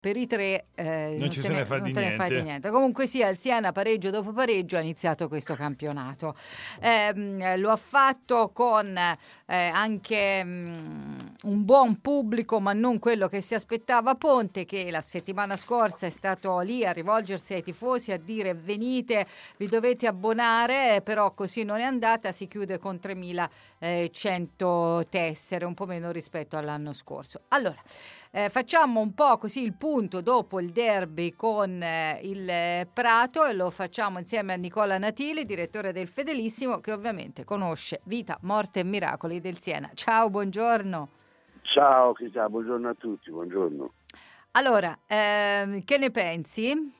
per i tre non se ne fa di niente. Comunque sia, il Siena pareggio dopo pareggio ha iniziato questo campionato. Lo ha fatto con anche un buon pubblico, ma non quello che si aspettava Ponte, che la settimana scorsa è stato lì a rivolgersi ai tifosi a dire venite, vi dovete abbonare, però così non è andata, si chiude con 3.100 tessere, un po' meno rispetto all'anno scorso. Allora, facciamo un po' così il punto dopo il derby con il Prato, e lo facciamo insieme a Nicola Natili, direttore del Fedelissimo, che ovviamente conosce vita, morte e miracoli del Siena. Ciao, buongiorno. Ciao, buongiorno a tutti, buongiorno. Allora, che ne pensi?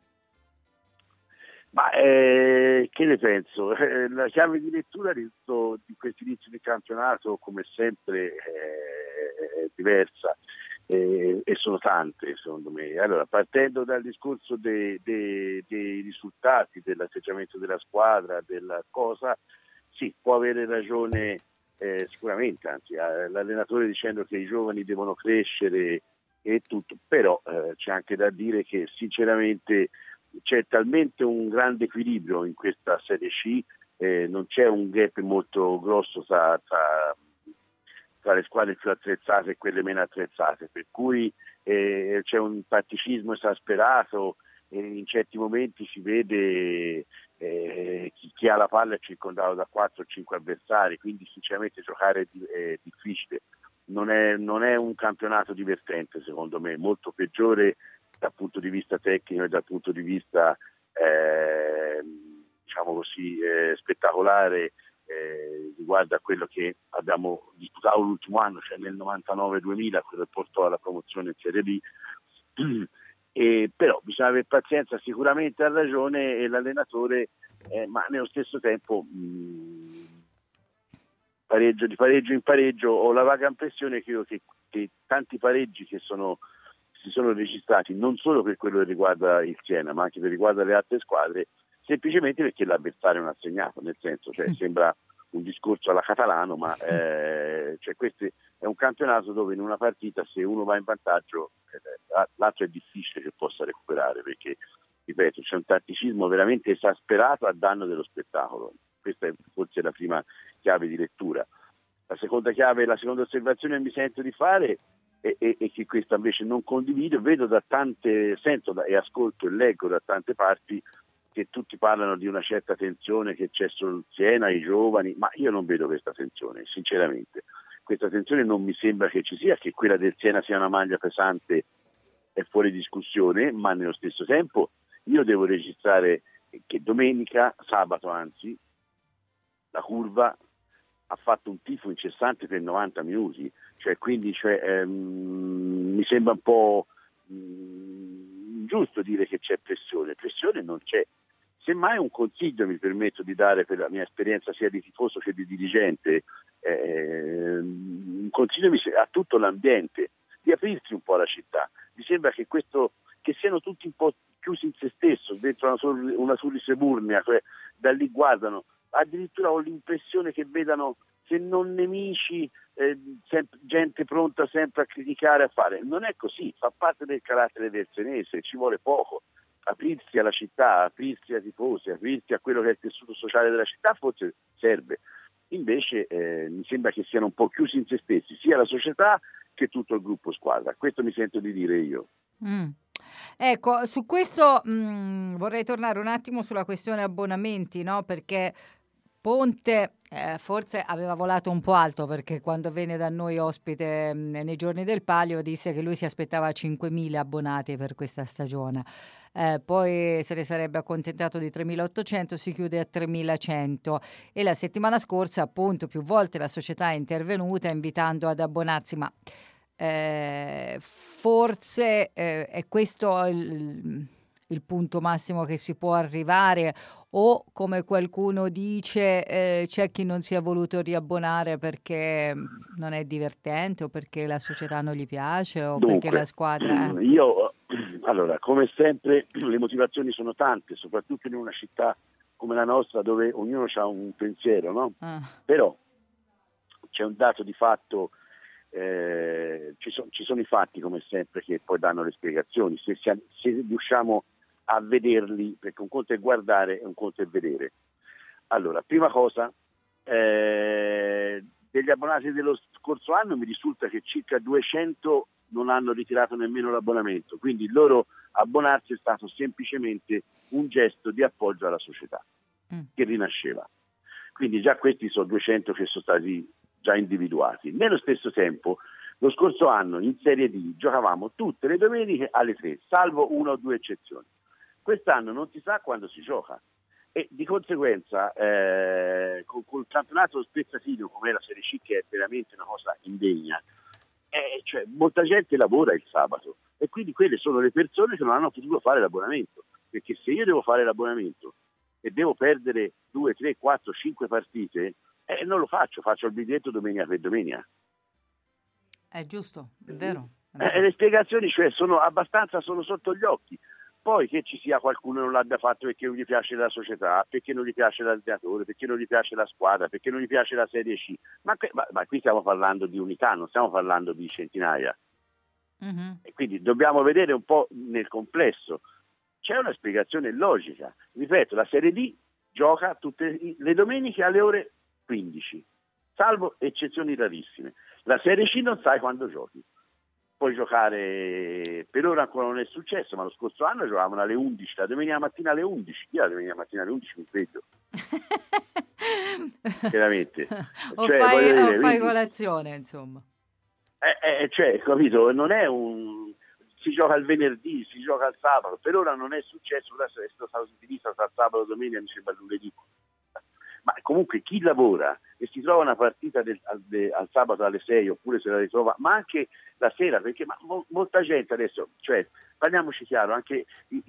Ma che ne penso? La chiave di lettura di questo inizio di campionato, come sempre, è diversa. E sono tante, secondo me. Allora, partendo dal discorso dei risultati, dell'atteggiamento della squadra, della cosa, sì, può avere ragione sicuramente, anzi, l'allenatore dicendo che i giovani devono crescere e tutto, però c'è anche da dire che sinceramente c'è talmente un grande equilibrio in questa Serie C, non c'è un gap molto grosso tra le squadre più attrezzate e quelle meno attrezzate, per cui c'è un tatticismo esasperato e in certi momenti si vede chi ha la palla è circondato da 4 o 5 avversari, quindi sinceramente giocare è difficile. Non è un campionato divertente, secondo me, molto peggiore dal punto di vista tecnico e dal punto di vista diciamo così spettacolare riguardo a quello che abbiamo disputato l'ultimo anno, cioè nel 99-2000, quello che portò alla promozione in Serie B. Però bisogna avere pazienza, sicuramente ha ragione l'allenatore, ma nello stesso tempo di pareggio in pareggio ho la vaga impressione che tanti pareggi che si sono registrati, non solo per quello che riguarda il Siena, ma anche per riguarda le altre squadre, semplicemente perché l'avversario non ha segnato, nel senso, cioè, sembra un discorso alla Catalano, ma cioè, questo è un campionato dove in una partita se uno va in vantaggio l'altro è difficile che possa recuperare, perché ripeto c'è un tatticismo veramente esasperato a danno dello spettacolo. Questa è forse la prima chiave di lettura. La seconda osservazione che mi sento di fare è che questa invece non condivido, sento e ascolto e leggo da tante parti che tutti parlano di una certa tensione che c'è sul Siena, i giovani, ma io non vedo questa tensione, sinceramente. Questa tensione non mi sembra che ci sia, che quella del Siena sia una maglia pesante è fuori discussione, ma nello stesso tempo io devo registrare che sabato anzi, la curva ha fatto un tifo incessante per 90 minuti, quindi mi sembra un po' giusto dire che c'è pressione non c'è. Semmai un consiglio mi permetto di dare per la mia esperienza sia di tifoso che di dirigente, un consiglio a tutto l'ambiente di aprirsi un po' alla città. Mi sembra che siano tutti un po' chiusi in se stesso, dentro una Suriseburnea, da lì guardano, addirittura ho l'impressione che vedano, se non nemici, gente pronta sempre a criticare, a fare. Non è così, fa parte del carattere del senese, ci vuole poco. Aprirsi alla città, aprirsi ai tifosi, aprirsi a quello che è il tessuto sociale della città forse serve. Invece mi sembra che siano un po' chiusi in se stessi, sia la società che tutto il gruppo squadra. Questo mi sento di dire io. Ecco, su questo vorrei tornare un attimo sulla questione abbonamenti, no? Perché Ponte forse aveva volato un po' alto, perché quando venne da noi ospite nei giorni del Palio disse che lui si aspettava 5.000 abbonati per questa stagione. Poi se ne sarebbe accontentato di 3.800, si chiude a 3.100 e la settimana scorsa appunto più volte la società è intervenuta invitando ad abbonarsi, ma forse è questo il punto massimo che si può arrivare, o come qualcuno dice c'è chi non si è voluto riabbonare perché non è divertente o perché la società non gli piace o perché la squadra allora, come sempre le motivazioni sono tante, soprattutto in una città come la nostra dove ognuno ha un pensiero, no? Però c'è un dato di fatto ci sono i fatti come sempre che poi danno le spiegazioni, se riusciamo a vederli, perché un conto è guardare e un conto è vedere. Allora, prima cosa, degli abbonati dello scorso anno mi risulta che circa 200 non hanno ritirato nemmeno l'abbonamento, quindi il loro abbonarsi è stato semplicemente un gesto di appoggio alla società che rinasceva. Quindi già questi sono 200 che sono stati già individuati. Nello stesso tempo, lo scorso anno in Serie D giocavamo tutte le domeniche alle 3, salvo una o due eccezioni. Quest'anno non si sa quando si gioca e di conseguenza col campionato spezzatino come la Serie C, che è veramente una cosa indegna, cioè molta gente lavora il sabato e quindi quelle sono le persone che non hanno potuto fare l'abbonamento, perché se io devo fare l'abbonamento e devo perdere 2, 3, 4, 5 partite, non lo faccio il biglietto domenica per domenica. È giusto, è vero. Le spiegazioni sono sotto gli occhi. Poi che ci sia qualcuno che non l'abbia fatto perché non gli piace la società, perché non gli piace l'allenatore, perché non gli piace la squadra, perché non gli piace la Serie C. Ma qui stiamo parlando di unità, non stiamo parlando di centinaia. Mm-hmm. E quindi dobbiamo vedere un po' nel complesso. C'è una spiegazione logica. Ripeto, la Serie D gioca tutte le domeniche alle ore 15, salvo eccezioni rarissime. La Serie C non sai quando giochi. Puoi giocare, per ora ancora non è successo, ma lo scorso anno giocavano alle 11, la domenica mattina alle 11. Io la domenica mattina alle 11 mi sveglio. Veramente. Fai colazione, insomma. Capito? Non è si gioca il venerdì, si gioca il sabato, per ora non è successo, adesso è stato finito tra sabato e domenica, mi sembra lunedì. Ma comunque chi lavora e si trova una partita al sabato alle 6 oppure se la ritrova, ma anche la sera, perché molta gente adesso, cioè parliamoci chiaro, anche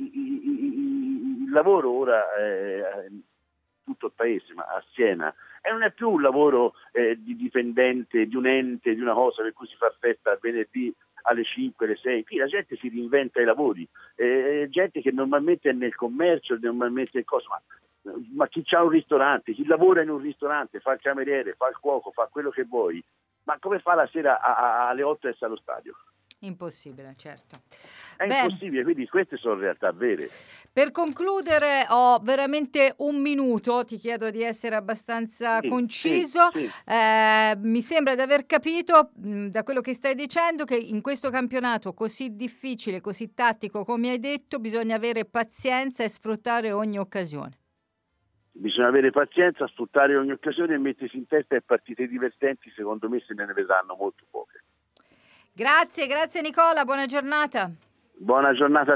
il lavoro ora tutto il paese, ma a Siena, e non è più un lavoro di dipendente, di un ente, di una cosa per cui si fa festa venerdì alle 5, alle 6, qui la gente si reinventa i lavori, gente che normalmente è nel commercio, normalmente è cosa, ma chi ha un ristorante, chi lavora in un ristorante, fa il cameriere, fa il cuoco, fa quello che vuoi, ma come fa la sera alle 8 essere allo stadio? Impossibile, certo. Impossibile, quindi queste sono realtà vere. Per concludere, ho veramente un minuto, ti chiedo di essere abbastanza conciso. Sì. Mi sembra di aver capito da quello che stai dicendo che in questo campionato così difficile, così tattico come hai detto, bisogna avere pazienza e sfruttare ogni occasione. Bisogna avere pazienza, sfruttare ogni occasione e mettersi in testa e partite divertenti, secondo me se ne vedranno molto poche. Grazie Nicola, buona giornata. Buona giornata.